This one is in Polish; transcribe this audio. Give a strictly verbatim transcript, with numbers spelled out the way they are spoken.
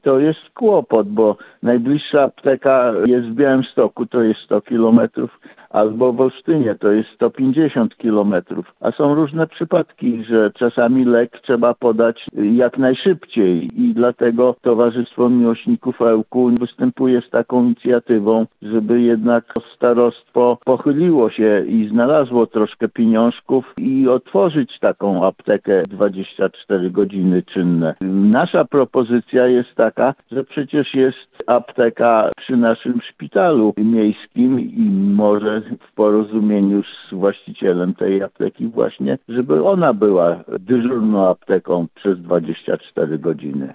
to jest kłopot, bo najbliższa apteka jest w Białymstoku, to jest sto kilometrów, albo w Olsztynie to jest sto pięćdziesiąt kilometrów. A są różne przypadki, że czasami lek trzeba podać jak najszybciej i dlatego Towarzystwo Miłośników Ełku występuje z taką inicjatywą, żeby jednak starostwo pochyliło się i znalazło troszkę pieniążków i otworzyć taką aptekę dwadzieścia cztery godziny czynne. Nasza propozycja jest taka, że przecież jest apteka przy naszym szpitalu miejskim i może w porozumieniu z właścicielem tej apteki właśnie, żeby ona była dyżurną apteką przez dwadzieścia cztery godziny.